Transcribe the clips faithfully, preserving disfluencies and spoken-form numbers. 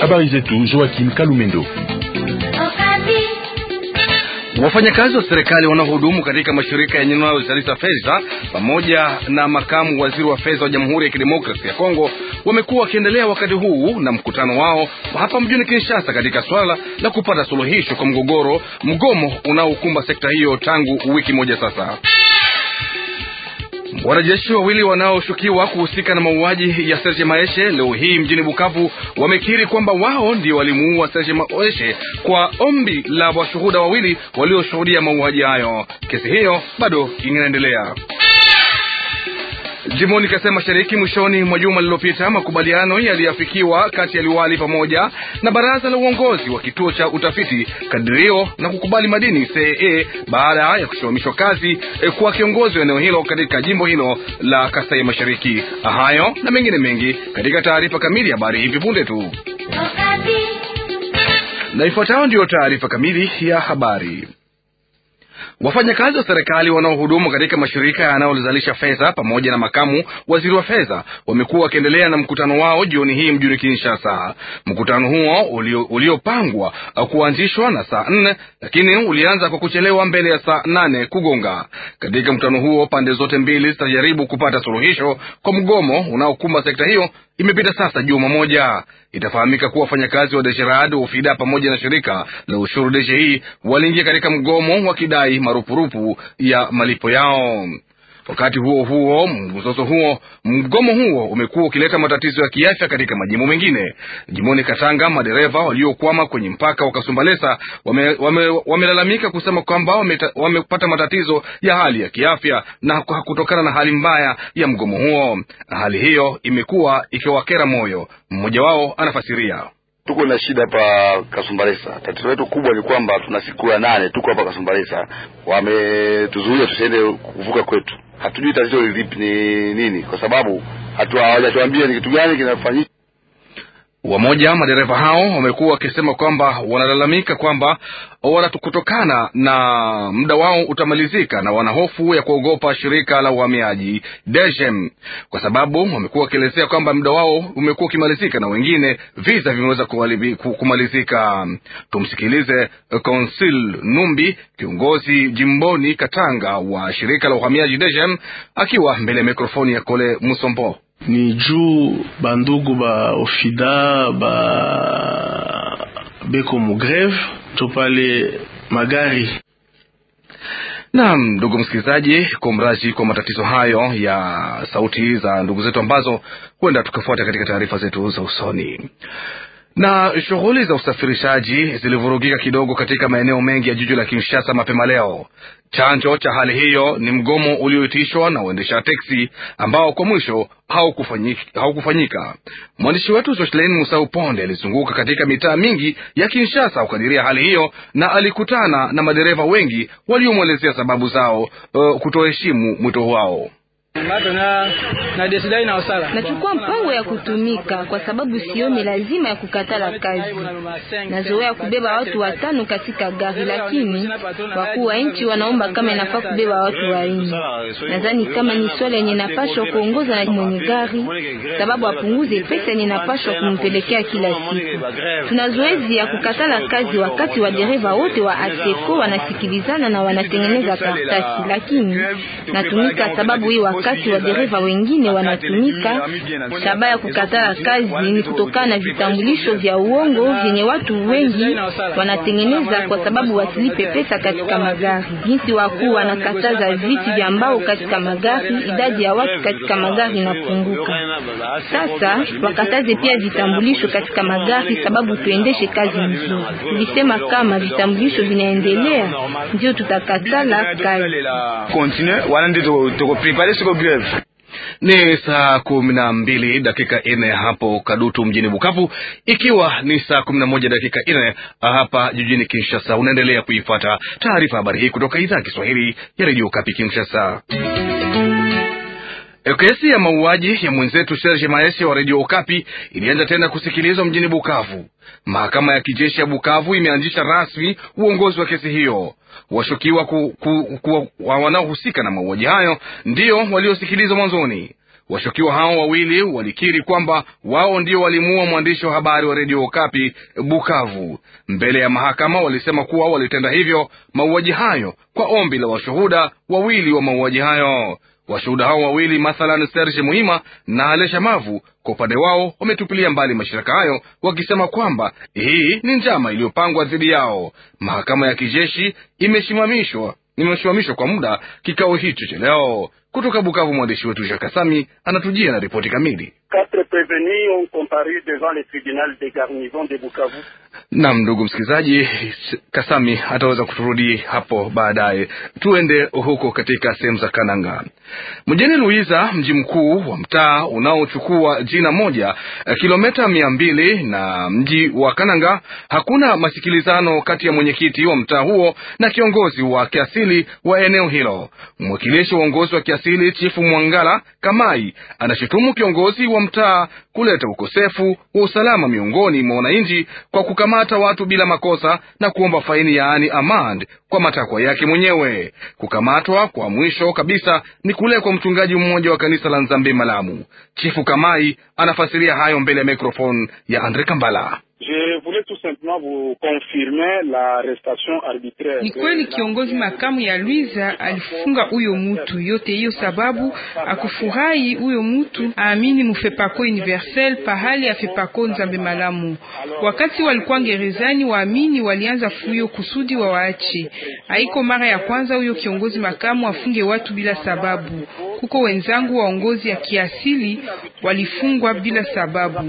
Habari zetu Joaquim Kalumendo. Wafanyakazi wa serikali wanaohudumu katika mashirika yenye yanayozalisha fedha pamoja na makamu waziri wa fedha wa Jamhuri ya Kidemokrasia ya Kongo wamekuwa wakiendelea wakati huu na mkutano wao hapa mjini Kinshasa katika swala la kupata suluhisho kwa mgogoro mgomo unaokumba sekta hiyo tangu wiki moja sasa. Wanajeshi wawili wanaoshukiwa kuhusika na mauaji ya Serge Maeshe leo hii mjini Bukavu wamekiri kwamba wao ndio walimuua Serge Maeshe kwa ombi la washuhuda wawili walioshuhudia mauaji hayo. Kesi hiyo bado inaendelea. Jimboni Kasai Mashariki, mwishoni mwa juma lililopita, makubaliano yaliafikiwa kati ya liwali pamoja na baraza la uongozi wa kituo cha utafiti kadirio na kukubali madini C A A baada ya kusimamishwa kazi eh, kwa kiongozi wa eneo hilo katika jimbo hilo la Kasai Mashariki. Hayo na mengine mengi katika taarifa kamili ya habari hivi punde tu. Na ifuatayo ndio taarifa kamili ya habari. Wafanyakazi wa serikali wanaohudumu katika mashirika yanayozalisha fedha pamoja na makamu waziri wa fedha wamekuwa wakiendelea na mkutano wao jioni hii mjini Kinshasa. Mkutano huo uliopangwa ulio kuanzishwa na saa nne lakini ulianza kwa kuchelewa mbele ya saa nane kugonga. Katika mkutano huo pande zote mbili zitajaribu kupata suluhisho kwa mgomo unaokumba sekta hiyo. Imepita sasa juma moja. Itafahamika kuwa wafanyakazi wa Desherad, Ufida pamoja na shirika la ushuru D G I waliingia katika mgomo wakidai marupurupu ya malipo yao. Wakati huo huo, mzozo huo, mgomo huo umekuwa ukileta matatizo ya kiafya katika majimbo mengine. Jimboni Katanga, madereva waliokwama kwenye mpaka wa Kasumbalesa wamelalamika wame, wame kusema kwamba wamepata matatizo ya hali ya kiafya na kutokana na hali mbaya ya mgomo huo. Hali hiyo imekuwa ikiwakera moyo. Mmoja wao anafasiria. Tuko na shida hapa Kasumbalesa. Tatizo letu kubwa ni kwamba tuna siku ya nane tuko hapa Kasumbalesa. Wametuzuia tusiende kuvuka kwetu. Hatujui tatizo lipi ni nini kwa sababu hatu hawajatuambia ni kitu gani kinafanyika. Wamoja madereva hao wamekuwa wakisema kwamba wanalalamika kwamba kutokana na muda wao utamalizika na wanahofu ya kuogopa shirika la uhamiaji D G M kwa sababu wamekuwa wakielezea kwamba muda wao umekuwa ukimalizika na wengine visa vimeweza kumalizika. Tumsikilize Consul Numbi, kiongozi jimboni Katanga wa shirika la uhamiaji D G M, akiwa mbele ya mikrofoni ya Kole Musombo. Ni juu bandugu ba Ofida ba beko mugreve tupale magari. Naam, ndugu msikilizaji, kumraji kwa matatizo hayo ya sauti za ndugu zetu ambazo huenda tukafuata katika taarifa zetu za usoni. Na shughuli za usafirishaji zilivurugika kidogo katika maeneo mengi ya jiji la Kinshasa mapema leo. Chanzo cha hali hiyo ni mgomo ulioitishwa na waendesha teksi ambao kwa mwisho haukufanyika. haukufanyika. Mwandishi wetu Jocelyn Musau Ponde alizunguka katika mitaa mingi ya Kinshasa ukadiria hali hiyo na alikutana na madereva wengi waliomwelezea sababu zao uh, kutoheshimu mwito wao. Nachukua mpango ya kutumika kwa sababu sioni lazima ya kukatala kazi. Nazoea kubeba watu watano katika gari, lakini wakuu wa nchi wanaomba kama inafaa kubeba watu wanne. Nadhani kama ni swala yenye napashwa kuongoza na mwenye gari, sababu apunguze pesa yenye napashwa kumpelekea kila siku. Tuna zoezi ya kukatala kazi wakati wa dereva wote wa Aseko wanasikilizana na wanatengeneza karatasi, lakini natumika sababu hii wakati wa dereva wengine wanatumika. Shabaha ya kukataa kazi ni kutokana na vitambulisho vya uongo vyenye watu wengi wanatengeneza kwa sababu wasilipe pesa katika magari. Jinsi wakuu wanakataza viti vya mbao katika magari, idadi ya watu katika magari inapunguka. Sasa wakataze pia vitambulisho katika magari sababu tuendeshe kazi nzuri. Tulisema kama vitambulisho vinaendelea ndio tutakatala kazi. Continue, wana ndio tuko prepare siko greve. Ni saa kumi na mbili dakika nne hapo Kadutu mjini Bukavu, ikiwa ni saa kumi na moja dakika nne hapa jijini Kinshasa. Unaendelea kuifuata taarifa habari hii kutoka idhaa ya Kiswahili ya Radio Okapi Kinshasa. Kesi ya mauaji ya mwenzetu Serge Maeshe wa Radio Okapi ilianza tena kusikilizwa mjini Bukavu. Mahakama ya kijeshi ya Bukavu imeanzisha rasmi uongozi wa kesi hiyo. Washukiwa ku, ku, ku, wanaohusika na mauaji hayo ndio waliosikilizwa mwanzoni. Washukiwa hao wawili walikiri kwamba wao ndio walimuua mwandishi wa habari wa redio Okapi Bukavu. Mbele ya mahakama walisema kuwa walitenda hivyo mauaji hayo kwa ombi la washuhuda wawili wa mauaji hayo. Washuhuda hao wawili, mathalan Serge Muhima na Alesha Mavu, kwa upande wao wametupilia mbali mashtaka hayo, wakisema kwamba hii ni njama iliyopangwa dhidi yao. Mahakama ya kijeshi imesimamishwa imesimamishwa kwa muda kikao hicho cha leo. Kutoka Bukavu, mwandishi wetu Jacques Kasami anatujia na ripoti kamili. Naam, ndugu msikilizaji, Kasami ataweza kuturudi hapo baadaye. Tuende huko katika sehemu za Kananga. Mjini Luiza, mji mkuu wa mtaa unaochukua jina moja, kilomita mia mbili na mji wa Kananga, hakuna masikilizano kati ya mwenyekiti wa mtaa huo na kiongozi wa kiasili wa eneo hilo. Mwakilishi wa uongozi wa kiasili Chifu Mwangala Kamai anashutumu kiongozi wa mtaa kuleta ukosefu wa usalama miongoni mwa wananchi kwa kukamata watu bila makosa na kuomba faini, yaani amand, kwa matakwa yake mwenyewe. Kukamatwa kwa mwisho kabisa ni kule kwa mchungaji mmoja wa kanisa la Nzambe Malamu. Chifu Kamai anafasiria hayo mbele ya mikrofoni ya Andre Kambala. Ni kweli kiongozi makamu ya Luiza alifunga huyo mutu, yote hiyo sababu akufurahi huyo mutu aamini mufepako universel pahali afepako Nzambe Malamu. Wakati walikuwa gerezani, waamini walianza fuyo kusudi wa waache. Haiko mara ya kwanza huyo kiongozi makamu afunge watu bila sababu. Kuko wenzangu waongozi ya kiasili walifungwa bila sababu.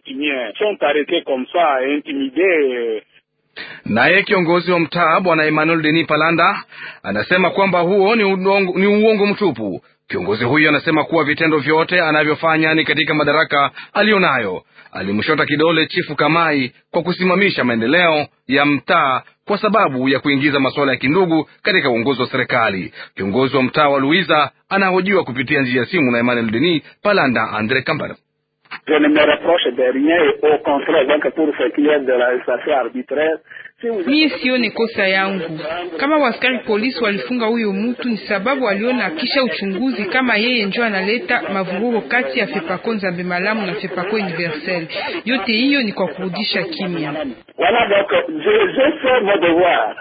Naye kiongozi wa mtaa Bwana Emmanuel Denis Palanda anasema kwamba huo ni uongo, ni uongo mtupu. Kiongozi huyo anasema kuwa vitendo vyote anavyofanya ni katika madaraka alionayo. Alimshota kidole Chifu Kamai kwa kusimamisha maendeleo ya mtaa kwa sababu ya kuingiza masuala ya kindugu katika uongozi wa serikali. Kiongozi wa mtaa wa Luiza anahojiwa kupitia njia ya simu na Emmanuel Denis Palanda. Andre Kambara: Je ne me reproche de rien et au contraire, donc pour ce qui est de l'arrestation arbitraire, mimi sione kosa yangu. Kama waskari polisi walifunga huyo mtu ni sababu waliona kisha uchunguzi kama yeye njoo analeta mavurugo kati ya Fepako Nzambe Malamu na Fepako Universel. Yote hiyo ni kwa kurudisha kimya. Voilà, donc je je fais mon devoir.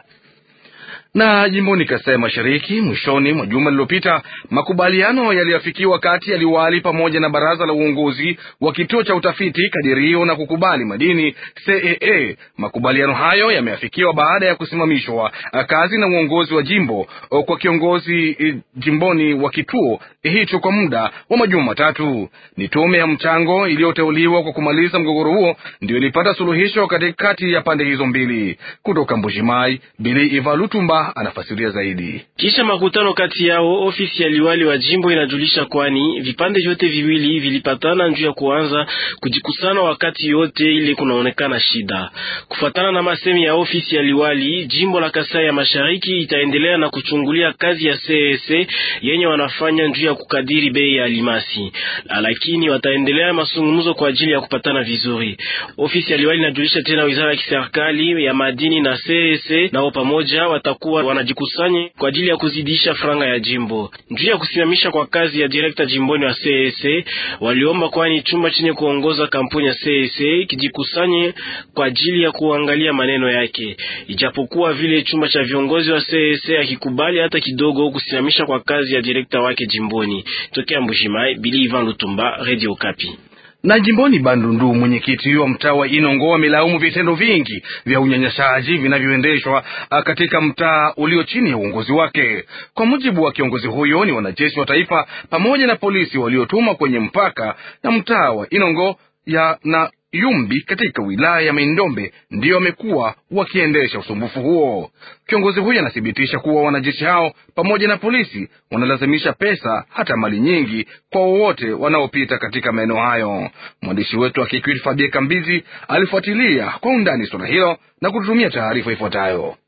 Na jimboni Kasai Mashariki, mwishoni mwa juma lililopita, makubaliano yaliyofikiwa kati ya liwali pamoja na baraza la uongozi wa kituo cha utafiti kadirio na kukubali madini C A A. Makubaliano hayo yameafikiwa baada ya kusimamishwa kazi na uongozi wa jimbo kwa kiongozi jimboni wa kituo hicho kwa muda wa majuma matatu. Ni tume ya mchango iliyoteuliwa kwa kumaliza mgogoro huo ndio ilipata suluhisho katikati ya pande hizo mbili. Kutoka Mbuji-Mayi, Bili Iva Lutumba anafasiria zaidi. Kisha makutano kati yao, ofisi ya liwali wa jimbo inajulisha kwani vipande vyote viwili vilipatana njuu ya kuanza kujikusana wakati yote ile kunaonekana shida. Kufuatana na masemi ya ofisi ya liwali, jimbo la Kasai ya Mashariki itaendelea na kuchungulia kazi ya C S A yenye wanafanya njuu ya kukadiri bei ya alimasi, lakini wataendelea mazungumzo kwa ajili ya kupatana vizuri. Ofisi ya liwali inajulisha tena wizara ya kiserikali ya madini na C S A nao pamoja watakuwa wanajikusanya kwa ajili ya kuzidisha franga ya jimbo. Njuu ya kusimamisha kwa kazi ya direkta jimboni wa C S A waliomba kwani chumba chenye kuongoza kampuni ya C S A kijikusanye kwa ajili ya kuangalia maneno yake. Ijapokuwa vile chumba cha viongozi wa C S A hakikubali hata kidogo kusimamisha kwa kazi ya direkta wake jimboni. Tokea Mbuji-Mayi, Bili Ivan Lutumba, Radio Okapi. Na jimboni Bandundu, mwenyekiti wa mtaa wa Inongo amelaumu vitendo vingi vya unyanyasaji vinavyoendeshwa katika mtaa ulio chini ya uongozi wake. Kwa mujibu wa kiongozi huyo, ni wanajeshi wa taifa pamoja na polisi waliotumwa kwenye mpaka na mtaa wa Inongo ya na Yumbi katika wilaya ya Maindombe ndio wamekuwa wakiendesha usumbufu huo. Kiongozi huyo anathibitisha kuwa wanajeshi hao pamoja na polisi wanalazimisha pesa hata mali nyingi kwa wowote wanaopita katika maeneo hayo. Mwandishi wetu wa Kikwit Fabie Kambizi alifuatilia kwa undani swala hilo na kututumia taarifa ifuatayo.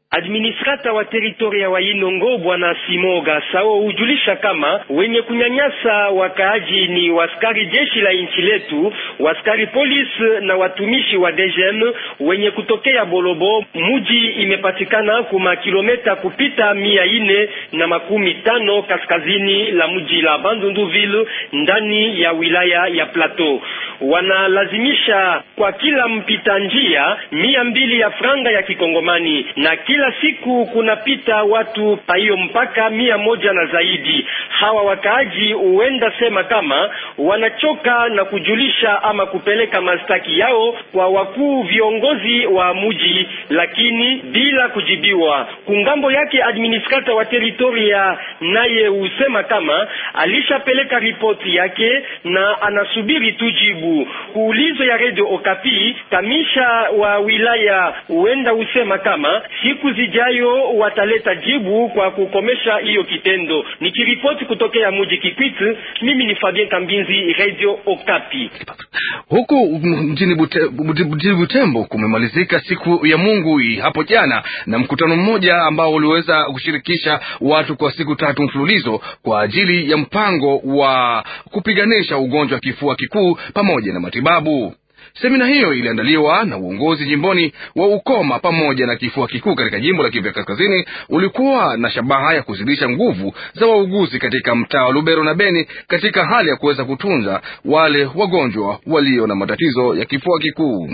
Administrata wa teritoria wa Inongo bwana Simo Gasao hujulisha kama wenye kunyanyasa wakaaji ni waskari jeshi la nchi letu, waskari polisi na watumishi wa D G M wenye kutokea Bolobo. Muji imepatikana kuma kilomita kupita mia ine na makumi tano kaskazini la muji la Bandunduville ndani ya wilaya ya Plateau. Wanalazimisha kwa kila mpita njia mia mbili ya franga ya kikongomani, na kila siku kunapita watu pa hiyo mpaka mia moja na zaidi. Hawa wakaaji huenda sema kama wanachoka na kujulisha ama kupeleka mastaki yao kwa wakuu viongozi wa muji, lakini bila kujibiwa. Kungambo yake administrator wa teritoria naye husema kama alishapeleka ripoti yake na anasubiri tujibu. Kuulizo ya Radio Okapi, kamisha wa wilaya huenda usema kama siku zijayo wataleta jibu kwa kukomesha hiyo kitendo. Nikiripoti kutokea muji Kikwit, mimi ni Fabien Kambinzi, Radio Okapi. Huku mjini Bute, Bute, Bute, Butembo kumemalizika siku ya Mungu hapo jana na mkutano mmoja ambao uliweza kushirikisha watu kwa siku tatu mfululizo kwa ajili ya mpango wa kupiganisha ugonjwa wa kifua kikuu pamoja na matibabu. Semina hiyo iliandaliwa na uongozi jimboni wa Ukoma pamoja na kifua kikuu katika jimbo la Kivu Kaskazini. Ulikuwa na shabaha ya kuzidisha nguvu za wauguzi katika mtaa wa Lubero na Beni katika hali ya kuweza kutunza wale wagonjwa walio na matatizo ya kifua kikuu.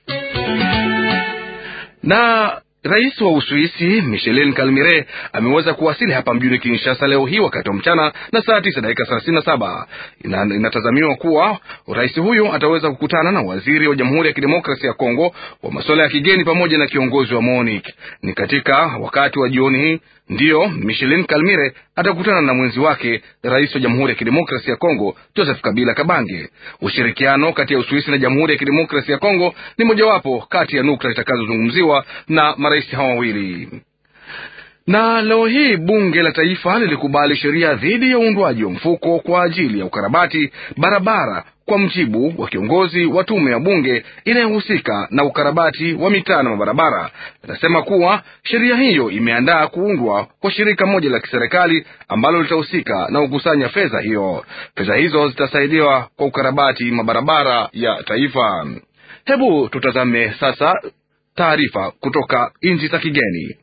Na Rais wa Uswisi Michel Kalmire ameweza kuwasili hapa mjini Kinshasa leo hii wakati wa mchana na saa tisa dakika thelathini na saba. Ina, inatazamiwa kuwa rais huyo ataweza kukutana na waziri wa Jamhuri ya Kidemokrasia ya Kongo wa masuala ya kigeni pamoja na kiongozi wa MONUC. Ni katika wakati wa jioni hii ndiyo Michel Kalmire atakutana na mwenzi wake rais wa Jamhuri ya Kidemokrasia ya Kongo Joseph Kabila Kabange. Ushirikiano kati ya Uswisi na Jamhuri ya Kidemokrasia ya Kongo ni mojawapo kati ya nukta zitakazozungumziwa na marais hao wawili. Na leo hii bunge la taifa lilikubali sheria dhidi ya uundwaji wa mfuko kwa ajili ya ukarabati barabara, kwa mjibu wa kiongozi wa tume ya bunge inayohusika na ukarabati wa mitaa na mabarabara. Anasema kuwa sheria hiyo imeandaa kuundwa kwa shirika moja la kiserikali ambalo litahusika na kukusanya fedha hiyo. Fedha hizo zitasaidiwa kwa ukarabati mabarabara ya taifa. Hebu tutazame sasa taarifa kutoka nchi za kigeni.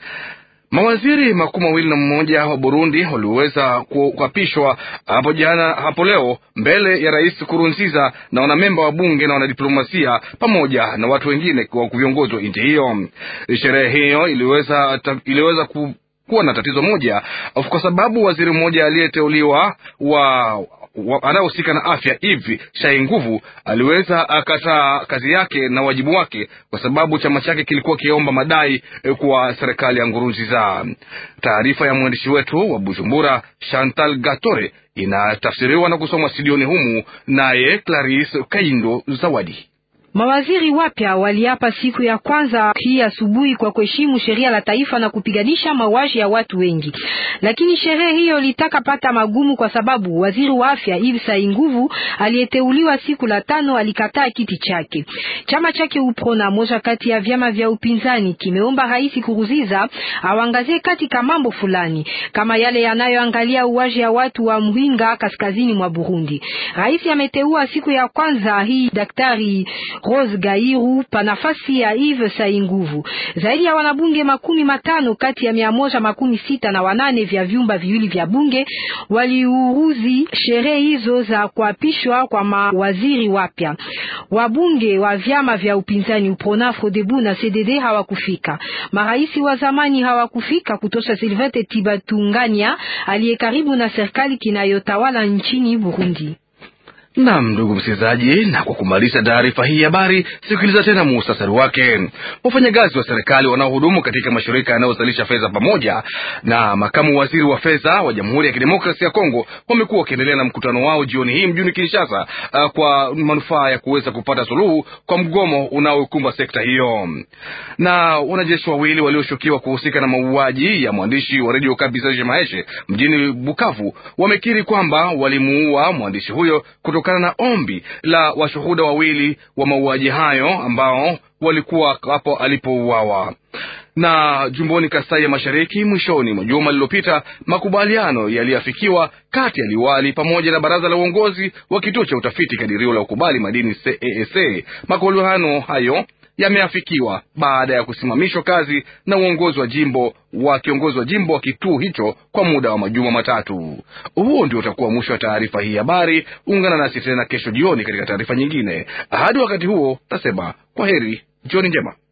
Mawaziri makuu mawili na mmoja wa Burundi waliweza kuapishwa hapo jana hapo leo mbele ya Rais Nkurunziza na wanamemba wa bunge na wanadiplomasia pamoja na watu wengine kwa viongozi wa nchi hiyo. Sherehe hiyo iliweza iliweza ku, kuwa na tatizo moja kwa sababu waziri mmoja aliyeteuliwa wa anayehusika na afya hivi Shai Nguvu aliweza akataa kazi yake na wajibu wake kwa sababu chama chake kilikuwa kiomba madai kwa serikali ya Nkurunziza. Taarifa ya mwandishi wetu wa Bujumbura Chantal Gatore inatafsiriwa na kusomwa studioni humu naye Clarisse Kaindo Zawadi. Mawaziri wapya waliapa siku ya kwanza hii asubuhi kwa kuheshimu sheria la taifa na kupiganisha mauaji ya watu wengi. Lakini sherehe hiyo litaka pata magumu kwa sababu waziri wa afya Yves Sainguvu aliyeteuliwa siku la tano alikataa kiti chake. Chama chake Uprona, moja kati ya vyama vya upinzani, kimeomba Rais Nkurunziza awangazie katika mambo fulani kama yale yanayoangalia uwaji ya watu wa Mhinga kaskazini mwa Burundi. Rais ameteua siku ya kwanza hii Daktari Rose Gairu pa nafasi ya Yves Sainguvu. Zaidi ya wanabunge makumi matano kati ya mia moja makumi sita na wanane vya vyumba viwili vya bunge waliuruzi sherehe hizo za kuapishwa kwa mawaziri wapya. Wabunge wa vyama vya upinzani Uprona, Frodebu na C D D hawakufika. Maraisi wa zamani hawakufika kutosha Sylvette Tibatunganya aliye karibu na serikali kinayotawala nchini Burundi. Naam, ndugu msikilizaji, na kwa kumaliza taarifa hii habari, sikiliza tena muhtasari wake. Wafanyakazi wa serikali wanaohudumu katika mashirika yanayozalisha fedha pamoja na makamu waziri wa fedha wa Jamhuri ya Kidemokrasia ya Kongo wamekuwa wakiendelea na mkutano wao jioni hii mjini Kinshasa uh, kwa manufaa ya kuweza kupata suluhu kwa mgomo unaokumba sekta hiyo. Na wanajeshi wawili walioshukiwa kuhusika na mauaji ya mwandishi wa Radio Okapi Serge Maheshe mjini Bukavu wamekiri kwamba walimuua mwandishi huyo kutoka kana na ombi la washuhuda wawili wa mauaji hayo ambao walikuwa hapo alipouawa. Na jimboni Kasai ya Mashariki, mwishoni mwa juma lililopita, makubaliano yaliafikiwa kati ya liwali pamoja na baraza la uongozi wa kituo cha utafiti kadirio la ukubali madini C E S A. Makubaliano hayo yameafikiwa baada ya kusimamishwa kazi na uongozi wa jimbo wa kiongozi wa jimbo wa kituo hicho kwa muda wa majuma matatu. Huo ndio utakuwa mwisho wa taarifa hii habari. Ungana nasi tena kesho jioni katika taarifa nyingine. Hadi wakati huo, tasema kwaheri, jioni njema.